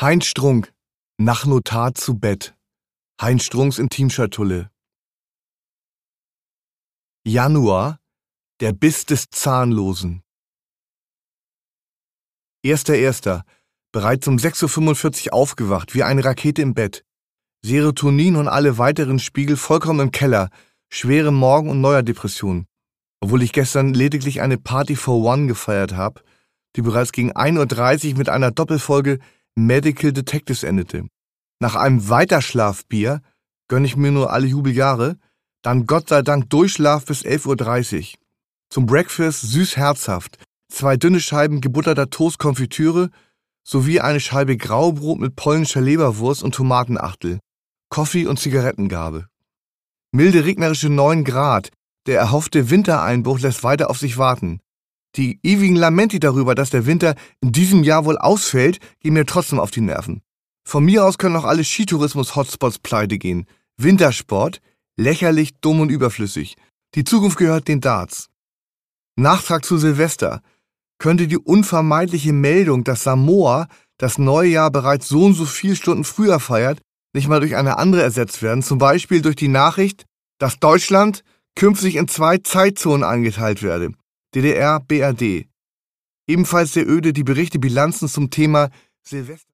Heinz Strunk, nach Notar zu Bett. Heinz Strunks Intimschatulle. Januar, der Biss des Zahnlosen. 1.1. Bereits um 6.45 Uhr aufgewacht, wie eine Rakete im Bett. Serotonin und alle weiteren Spiegel vollkommen im Keller. Schwere Morgen- und Neujahrdepression. Obwohl ich gestern lediglich eine Party for One gefeiert habe, die bereits gegen 1.30 Uhr mit einer Doppelfolge Medical Detectives endete. Nach einem Weiterschlafbier gönne ich mir nur alle Jubeljahre, dann Gott sei Dank Durchschlaf bis 11.30 Uhr. Zum Breakfast süß-herzhaft, 2 dünne Scheiben gebutterter Toastkonfitüre sowie eine Scheibe Graubrot mit polnischer Leberwurst und Tomatenachtel, Kaffee und Zigarettengabe. Milde regnerische 9 Grad, der erhoffte Wintereinbruch lässt weiter auf sich warten. Die ewigen Lamenti darüber, dass der Winter in diesem Jahr wohl ausfällt, gehen mir trotzdem auf die Nerven. Von mir aus können auch alle Skitourismus-Hotspots pleite gehen. Wintersport, lächerlich, dumm und überflüssig. Die Zukunft gehört den Darts. Nachtrag zu Silvester. Könnte die unvermeidliche Meldung, dass Samoa das neue Jahr bereits so und so viele Stunden früher feiert, nicht mal durch eine andere ersetzt werden, zum Beispiel durch die Nachricht, dass Deutschland künftig in 2 Zeitzonen eingeteilt werde. DDR, BRD. Ebenfalls sehr öde die Berichte Bilanzen zum Thema Silvester.